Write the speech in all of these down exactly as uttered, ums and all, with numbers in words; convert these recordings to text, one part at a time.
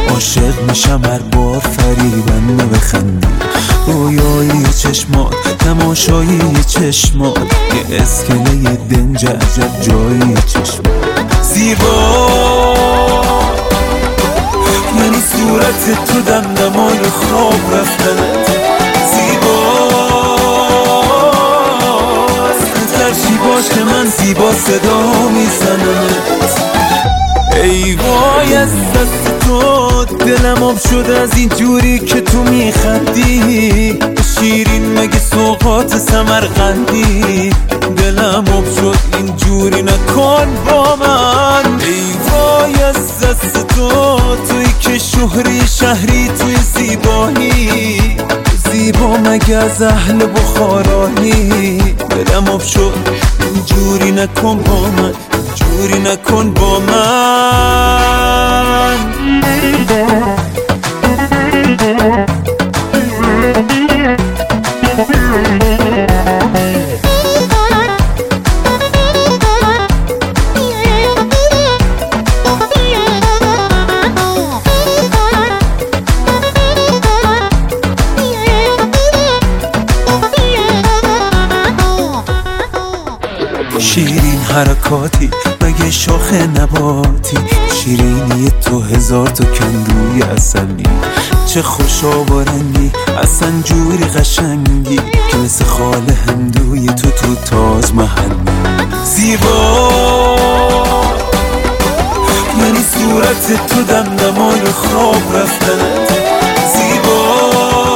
عاشق میشم هر بار فریبنده بخندی. رویایی چشمات، تماشایی چشمات، یه اسکله دنج عجب جایی چشمات. زیبا یعنی صورت تو دمدمای خواب رفتنت. ترشی باش که من زیبا صدا میزنمت. ای وای از دست تو دلم آب شد از این جوری که تو میخندی. شیرین مگه سوغات سمرقندی. دلم آب شد این جوری نکن با من. ای وای از دست تو توی که شهری شهری توی زیبایی. زیبا مگه از اهل بخارایی. دلم آب شد اینجوری نکن با من، اینجوری نکن با من. شیرین حرکاتی مگه شاخ نباتی. شیرینی تو هزار تا کندوی اصلی. چه خوشا و رنگی اصلا جوری قشنگی که مثل خال هندوی تو تو تاج محلی. زیبا یعنی صورت تو دمدمای خواب رفتنت. زیبا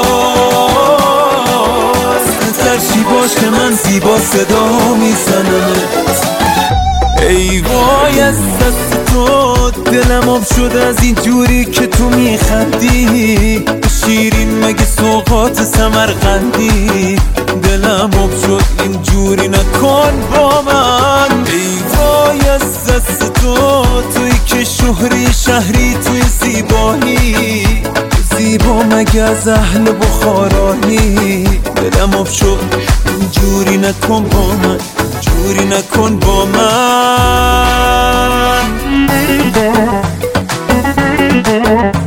ترشی باش که من زیبا صدا میزنمت. ای وای از دست تو دلم آب شد از این جوری که تو میخندی. شیرین مگه سوغات سمرقندی. دلم آب شد این جوری نکن با من. ای وای از دست تو توی که شهری شهری توی زیبایی. زیبا مگه از اهل بخارایی. دلم آب شد اینجوری نکن با من، اینجوری نکن با من.